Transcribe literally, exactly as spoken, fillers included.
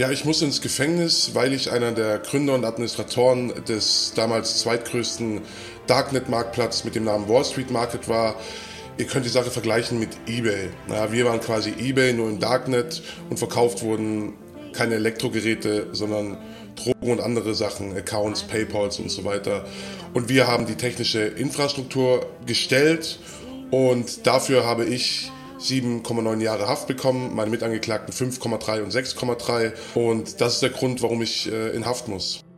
Ja, ich muss ins Gefängnis, weil ich einer der Gründer und Administratoren des damals zweitgrößten Darknet-Marktplatzes mit dem Namen Wall Street Market war. Ihr könnt die Sache vergleichen mit eBay. Ja, wir waren quasi eBay, nur im Darknet, und verkauft wurden keine Elektrogeräte, sondern Drogen und andere Sachen, Accounts, Paypals und so weiter. Und wir haben die technische Infrastruktur gestellt, und dafür habe ich sieben Komma neun Jahre Haft bekommen, meine Mitangeklagten fünf Komma drei und sechs Komma drei, und das ist der Grund, warum ich äh, in Haft muss.